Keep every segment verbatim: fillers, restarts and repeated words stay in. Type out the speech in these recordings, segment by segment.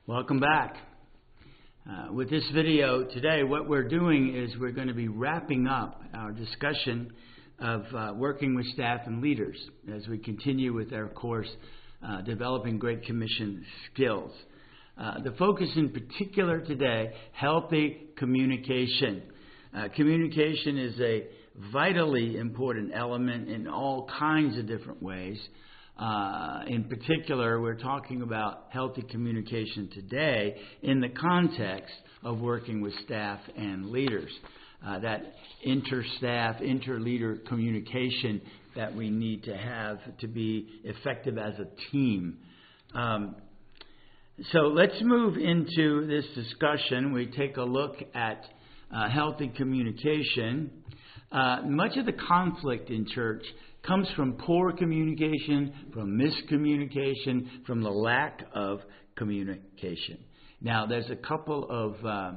Welcome back. Uh, with this video today, what we're doing is we're going to be wrapping up our discussion of uh, working with staff and leaders as we continue with our course, uh, Developing Great Commission Skills. Uh, the focus in particular today, healthy communication. Uh, communication is a vitally important element in all kinds of different ways. Uh, in particular, we're talking about healthy communication today in the context of working with staff and leaders. Uh, that inter-staff, inter-leader communication that we need to have to be effective as a team. Um, so let's move into this discussion. We take a look at uh, healthy communication. Uh, much of the conflict in church comes from poor communication, from miscommunication, from the lack of communication. Now, there's a couple of uh, uh,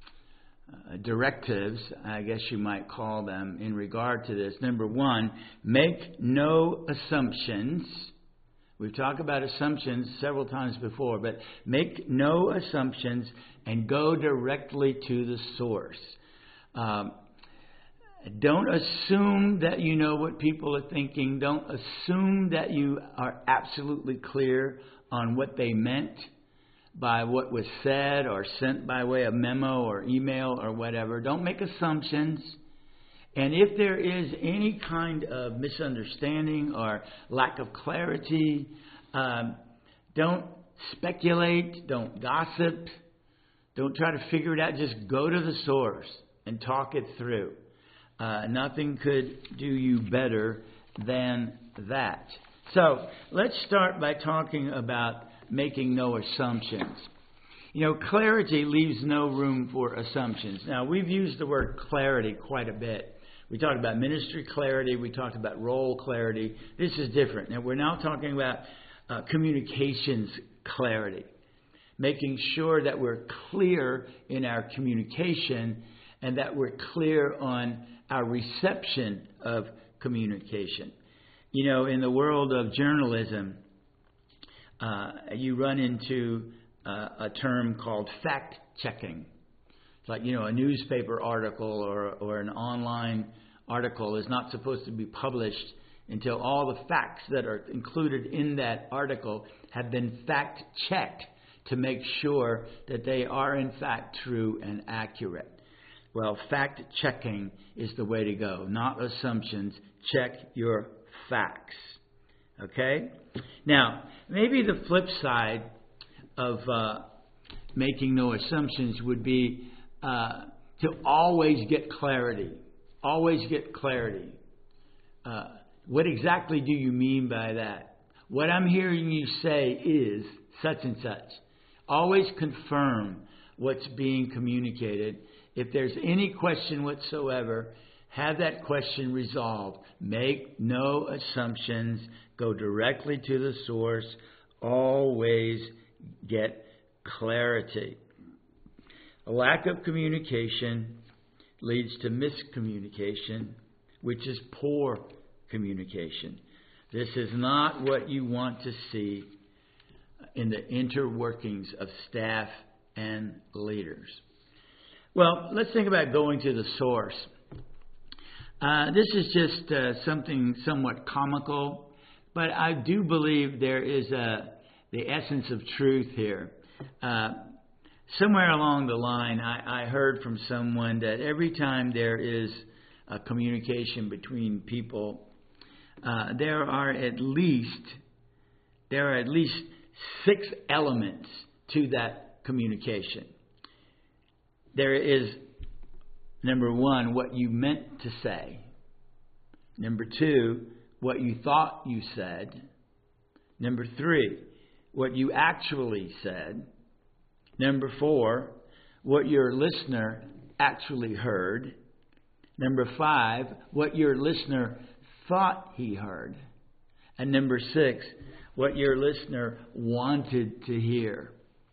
directives, I guess you might call them, in regard to this. Number one, make no assumptions. We've talked about assumptions several times before, but make no assumptions and go directly to the source. Um, Don't assume that you know what people are thinking. Don't assume that you are absolutely clear on what they meant by what was said or sent by way of memo or email or whatever. Don't make assumptions. And if there is any kind of misunderstanding or lack of clarity, um, don't speculate. Don't gossip. Don't try to figure it out. Just go to the source and talk it through. Uh, nothing could do you better than that. So let's start by talking about making no assumptions. You know, clarity leaves no room for assumptions. Now, we've used the word clarity quite a bit. We talked about ministry clarity. We talked about role clarity. This is different. Now, we're now talking about uh, communications clarity, making sure that we're clear in our communication and that we're clear on our reception of communication. You know, in the world of journalism, uh, you run into uh, a term called fact-checking. It's like, you know, a newspaper article or, or an online article is not supposed to be published until all the facts that are included in that article have been fact-checked to make sure that they are in fact true and accurate. Well, fact-checking is the way to go, not assumptions. Check your facts. Okay? Now, maybe the flip side of uh, making no assumptions would be uh, to always get clarity. Always get clarity. Uh, what exactly do you mean by that? What I'm hearing you say is such and such. Always confirm what's being communicated. If there's any question whatsoever, have that question resolved. Make no assumptions. Go directly to the source. Always get clarity. A lack of communication leads to miscommunication, which is poor communication. This is not what you want to see in the interworkings of staff and leaders. Well, let's think about going to the source. Uh, this is just uh, something somewhat comical, but I do believe there is a, the essence of truth here. Uh, somewhere along the line, I, I heard from someone that every time there is a communication between people, uh, there are at least there are at least six elements to that communication. There is, number one, what you meant to say. Number two, what you thought you said. Number three, what you actually said. Number four, what your listener actually heard. Number five, what your listener thought he heard. And number six, what your listener wanted to hear.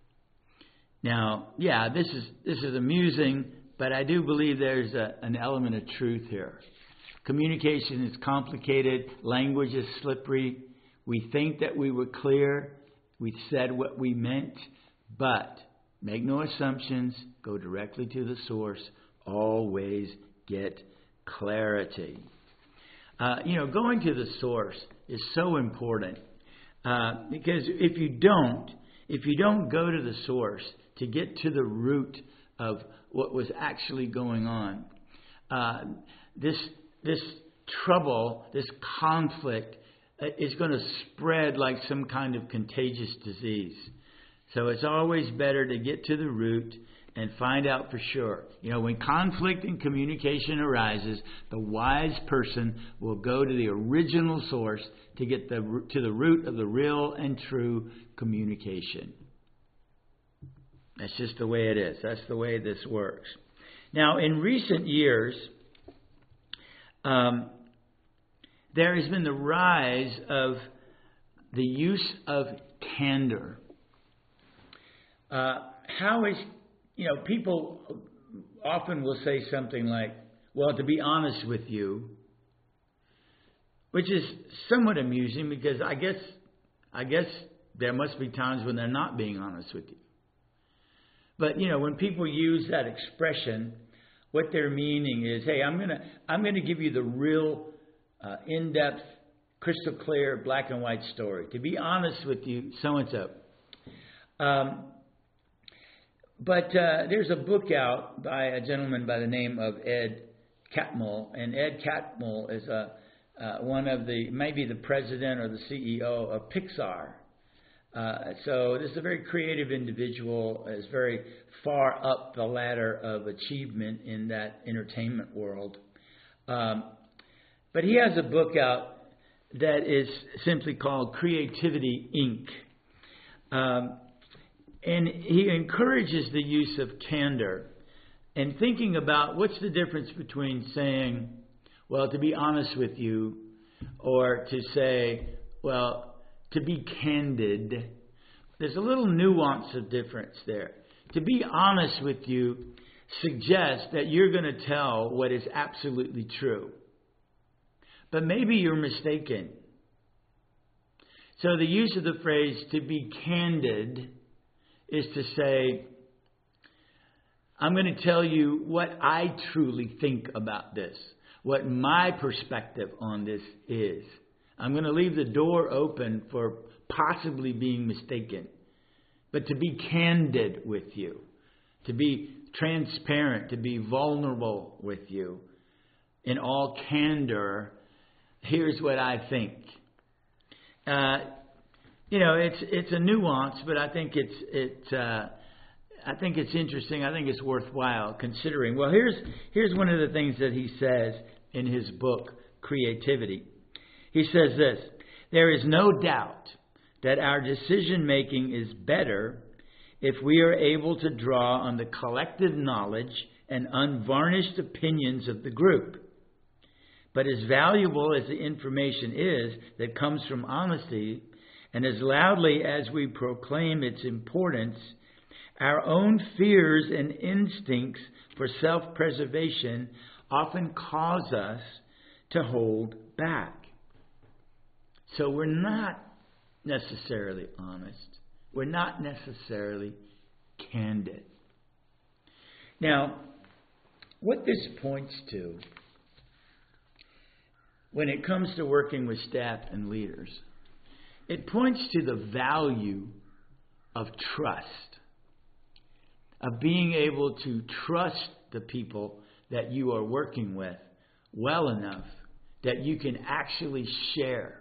Now, yeah, this is this is amusing, but I do believe there's a, an element of truth here. Communication is complicated. Language is slippery. We think that we were clear. We said what we meant, But make no assumptions. Go directly to the source. Always get clarity. Uh, you know, going to the source is so important uh, because if you don't, if you don't go to the source to get to the root of what was actually going on, uh, this this trouble, this conflict uh, is going to spread like some kind of contagious disease. So it's always better to get to the root and find out for sure. You know, when conflict in communication arises, the wise person will go to the original source to get the to the root of the real and true communication. That's just the way it is. That's the way this works. Now, in recent years, um, there has been the rise of the use of candor. Uh, how is You know, people often will say something like, well, to be honest with you, which is somewhat amusing because I guess I guess there must be times when they're not being honest with you. But, you know, when people use that expression, what they're meaning is, hey, I'm going to I'm going to give you the real uh, in-depth, crystal clear, black and white story. To be honest with you, so-and-so. Um But uh, there's a book out by a gentleman by the name of Ed Catmull, and Ed Catmull is a uh, one of the maybe the president or the C E O of Pixar. Uh, so this is a very creative individual, is very far up the ladder of achievement in that entertainment world. Um, but he has a book out that is simply called Creativity, Incorporated. Um, And he encourages the use of candor and thinking about what's the difference between saying, well, to be honest with you, or to say, well, to be candid. There's a little nuance of difference there. To be honest with you suggests that you're going to tell what is absolutely true. But maybe you're mistaken. So the use of the phrase, to be candid, is to say, I'm going to tell you what I truly think about this, what my perspective on this is. I'm going to leave the door open for possibly being mistaken, but to be candid with you, to be transparent, to be vulnerable with you. In all candor, here's what I think. Uh, You know, it's it's a nuance, but I think it's it. Uh, I think it's interesting. I think it's worthwhile considering. Well, here's here's one of the things that he says in his book, Creativity. He says this: there is no doubt that our decision making is better if we are able to draw on the collective knowledge and unvarnished opinions of the group. But as valuable as the information is that comes from honesty, and as loudly as we proclaim its importance, our own fears and instincts for self-preservation often cause us to hold back. So we're not necessarily honest. We're not necessarily candid. Now, what this points to, when it comes to working with staff and leaders, it points to the value of trust, of being able to trust the people that you are working with well enough that you can actually share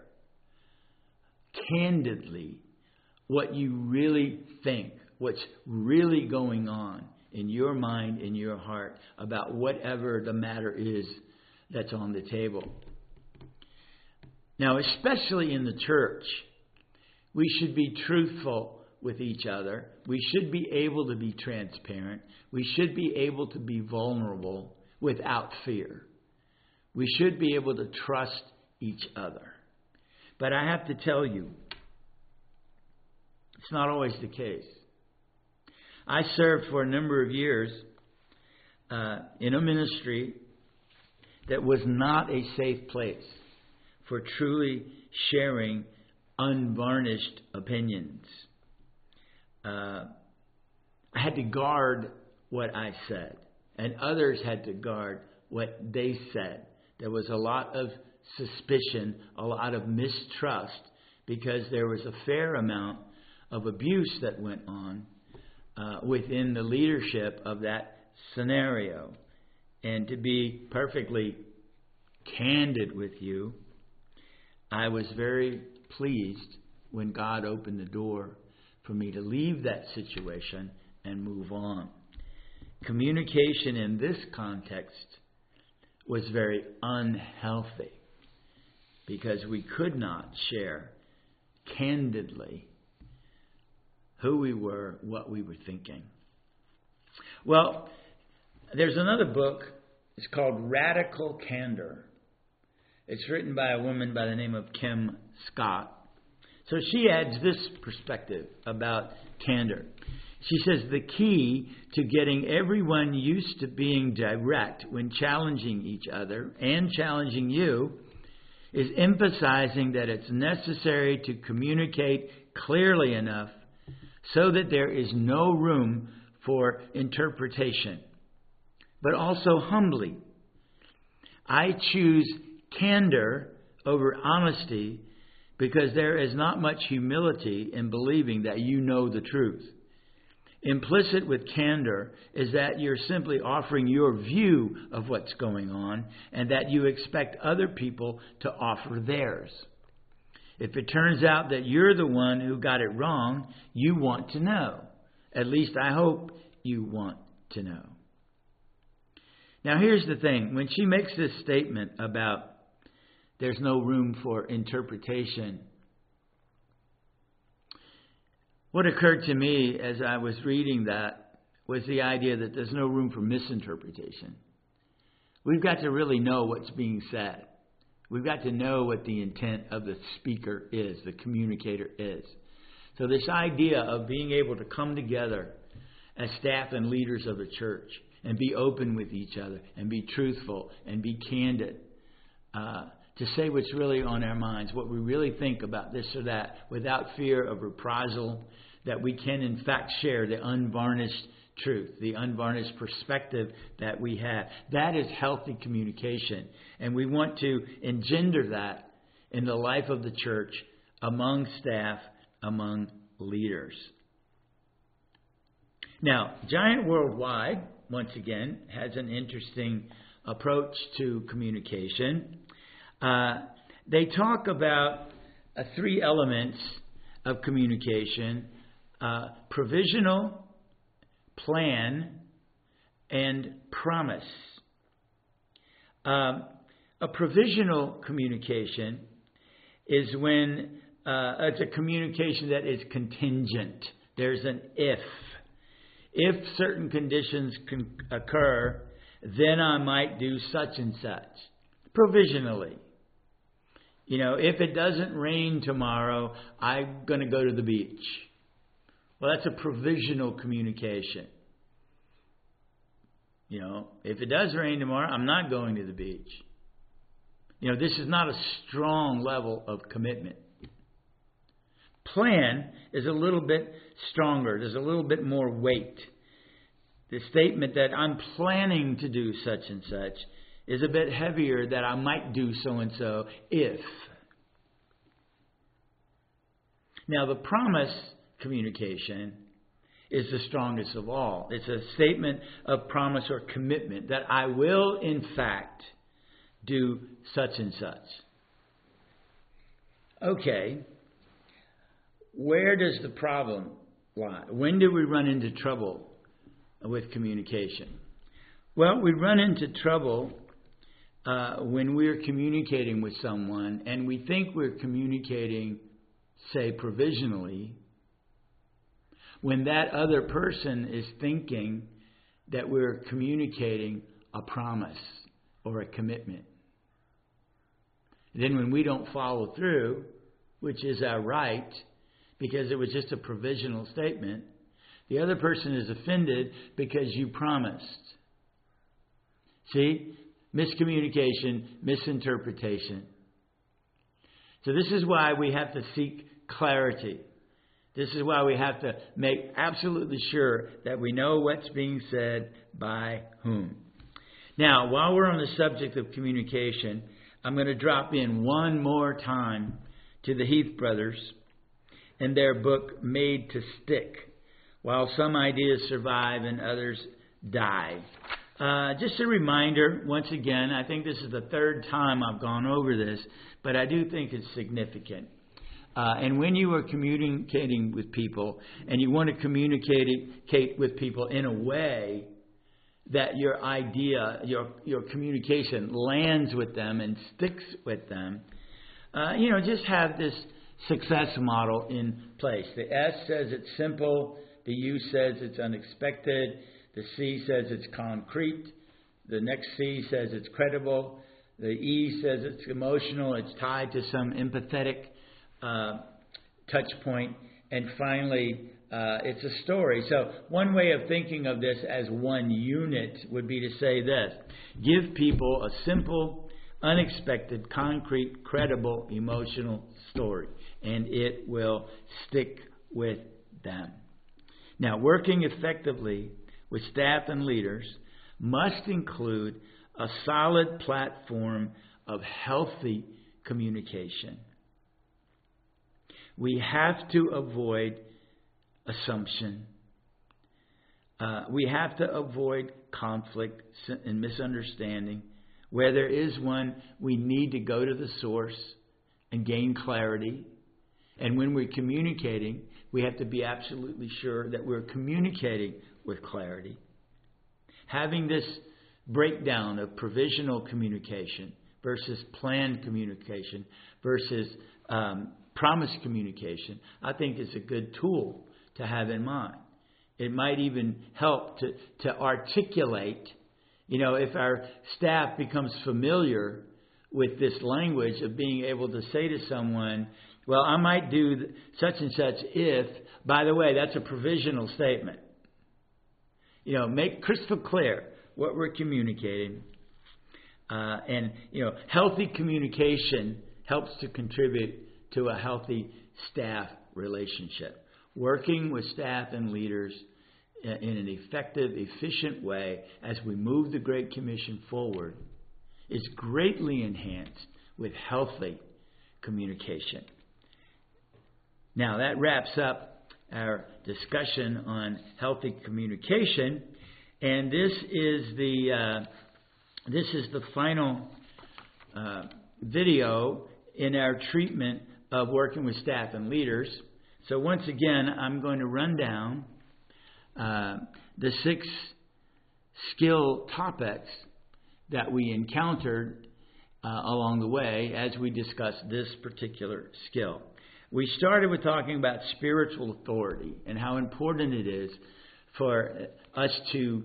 candidly what you really think, what's really going on in your mind, in your heart, about whatever the matter is that's on the table. Now, especially in the church, we should be truthful with each other. We should be able to be transparent. We should be able to be vulnerable without fear. We should be able to trust each other. But I have to tell you, it's not always the case. I served for a number of years uh, in a ministry that was not a safe place for truly sharing unvarnished opinions. Uh, I had to guard what I said, and others had to guard what they said. There was a lot of suspicion, a lot of mistrust, because there was a fair amount of abuse that went on uh, within the leadership of that scenario. And to be perfectly candid with you, I was very pleased when God opened the door for me to leave that situation and move on. Communication in this context was very unhealthy because we could not share candidly who we were, what we were thinking. Well, there's another book. It's called Radical Candor. It's written by a woman by the name of Kim Scott. So she adds this perspective about candor. She says the key to getting everyone used to being direct when challenging each other and challenging you is emphasizing that it's necessary to communicate clearly enough so that there is no room for interpretation, but also humbly. I choose candor over honesty because there is not much humility in believing that you know the truth. Implicit with candor is that you're simply offering your view of what's going on and that you expect other people to offer theirs. If it turns out that you're the one who got it wrong, you want to know. At least I hope you want to know. Now here's the thing. When she makes this statement about there's no room for interpretation, what occurred to me as I was reading that was the idea that there's no room for misinterpretation. We've got to really know what's being said. We've got to know what the intent of the speaker is, the communicator is. So this idea of being able to come together as staff and leaders of the church and be open with each other and be truthful and be candid, uh, to say what's really on our minds, what we really think about this or that, without fear of reprisal, that we can in fact share the unvarnished truth, the unvarnished perspective that we have. That is healthy communication. And we want to engender that in the life of the church, among staff, among leaders. Now, Giant Worldwide, once again, has an interesting approach to communication. Uh, they talk about uh, three elements of communication: uh, provisional, plan, and promise. Um, a provisional communication is when uh, it's a communication that is contingent. There's an if. If certain conditions can occur, then I might do such and such. Provisionally. You know, if it doesn't rain tomorrow, I'm going to go to the beach. Well, that's a provisional communication. You know, if it does rain tomorrow, I'm not going to the beach. You know, this is not a strong level of commitment. Plan is a little bit stronger. There's a little bit more weight. The statement that I'm planning to do such and such is a bit heavier, that I might do so-and-so if. Now, the promise communication is the strongest of all. It's a statement of promise or commitment that I will, in fact, do such and such. Okay, where does the problem lie? When do we run into trouble with communication? Well, we run into trouble uh, when we're communicating with someone and we think we're communicating, say, provisionally, when that other person is thinking that we're communicating a promise or a commitment. Then when we don't follow through, which is our right, because it was just a provisional statement, the other person is offended because you promised. See? Miscommunication, misinterpretation. So this is why we have to seek clarity. This is why we have to make absolutely sure that we know what's being said by whom. Now, while we're on the subject of communication, I'm going to drop in one more time to the Heath brothers and their book, Made to Stick, While Some Ideas Survive and Others Die. Uh, just a reminder, once again, I think this is the third time I've gone over this, but I do think it's significant. Uh, and when you are communicating with people, and you want to communicate with people in a way that your idea, your your communication lands with them and sticks with them, uh, you know, just have this success model in place. The S says it's simple. The U says it's unexpected. The C says it's concrete. The next C says it's credible. The E says it's emotional. It's tied to some empathetic uh, touch point. And finally, uh, it's a story. So one way of thinking of this as one unit would be to say this: give people a simple, unexpected, concrete, credible, emotional story, and it will stick with them. Now, working effectively with staff and leaders must include a solid platform of healthy communication. We have to avoid assumption. Uh, we have to avoid conflict and misunderstanding. Where there is one, we need to go to the source and gain clarity. And when we're communicating, we have to be absolutely sure that we're communicating with clarity. Having this breakdown of provisional communication versus planned communication versus um, promised communication, I think is a good tool to have in mind. It might even help to, to articulate, you know, if our staff becomes familiar with this language of being able to say to someone, well, I might do such and such if, by the way, that's a provisional statement. You know, make crystal clear what we're communicating. Uh, and, you know, healthy communication helps to contribute to a healthy staff relationship. Working with staff and leaders in an effective, efficient way as we move the Great Commission forward is greatly enhanced with healthy communication. Now, that wraps up our discussion on healthy communication, and this is the uh, this is the final uh, video in our treatment of working with staff and leaders. So once again, I'm going to run down uh, the six skill topics that we encountered uh, along the way as we discussed this particular skill. We started with talking about spiritual authority and how important it is for us to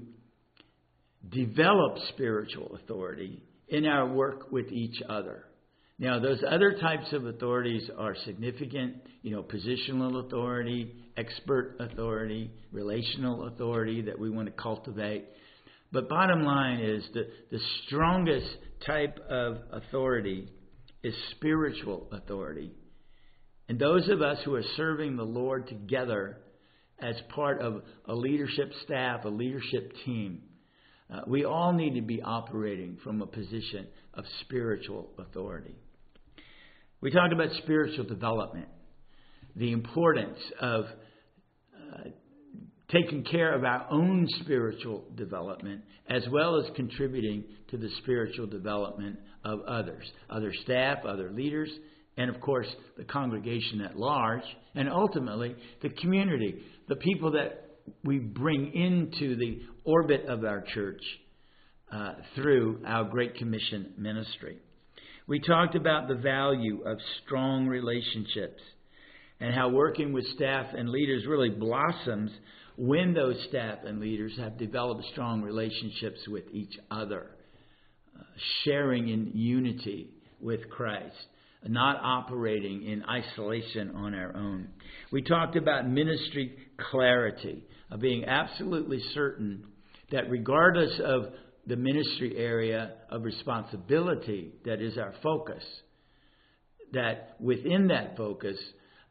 develop spiritual authority in our work with each other. Now, those other types of authorities are significant, you know, positional authority, expert authority, relational authority that we want to cultivate. But bottom line is that the strongest type of authority is spiritual authority. And those of us who are serving the Lord together as part of a leadership staff, a leadership team, uh, we all need to be operating from a position of spiritual authority. We talked about spiritual development, the importance of uh, taking care of our own spiritual development as well as contributing to the spiritual development of others, other staff, other leaders, and of course the congregation at large, and ultimately the community, the people that we bring into the orbit of our church uh, through our Great Commission ministry. We talked about the value of strong relationships and how working with staff and leaders really blossoms when those staff and leaders have developed strong relationships with each other, uh, sharing in unity with Christ, not operating in isolation on our own. We talked about ministry clarity, of being absolutely certain that regardless of the ministry area of responsibility that is our focus, that within that focus,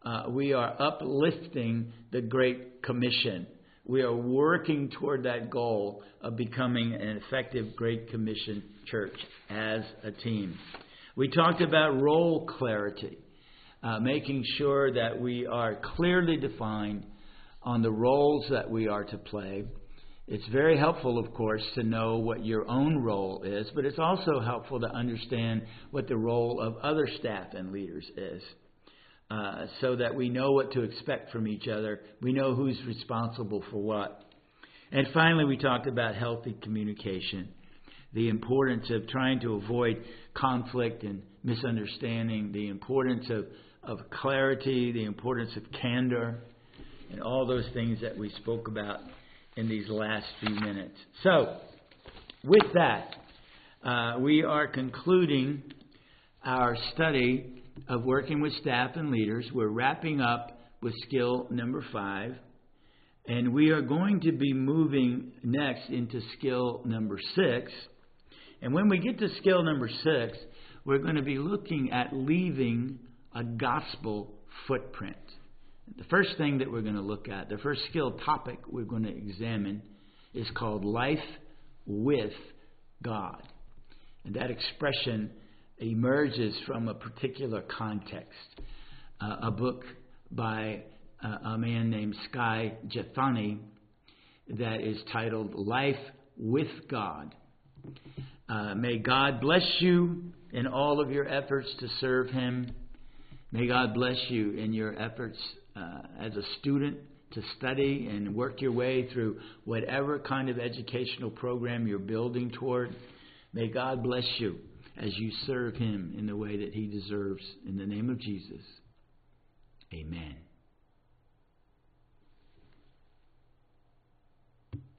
uh, we are uplifting the Great Commission. We are working toward that goal of becoming an effective Great Commission church as a team. We talked about role clarity, uh, making sure that we are clearly defined on the roles that we are to play. It's very helpful, of course, to know what your own role is, but it's also helpful to understand what the role of other staff and leaders is. Uh, so that we know what to expect from each other. We know who's responsible for what. And finally, we talked about healthy communication, the importance of trying to avoid conflict and misunderstanding, the importance of, of clarity, the importance of candor, and all those things that we spoke about in these last few minutes. So, with that, uh, we are concluding our study of working with staff and leaders. We're wrapping up with skill number five, and we are going to be moving next into skill number six. And when we get to skill number six, we're going to be looking at leaving a gospel footprint. The first thing that we're going to look at, the first skill topic we're going to examine is called life with God. And that expression emerges from a particular context. Uh, a book by uh, a man named Skye Jethani that is titled Life with God. Uh, may God bless you in all of your efforts to serve Him. May God bless you in your efforts uh, as a student to study and work your way through whatever kind of educational program you're building toward. May God bless you as you serve Him in the way that He deserves. In the name of Jesus, amen.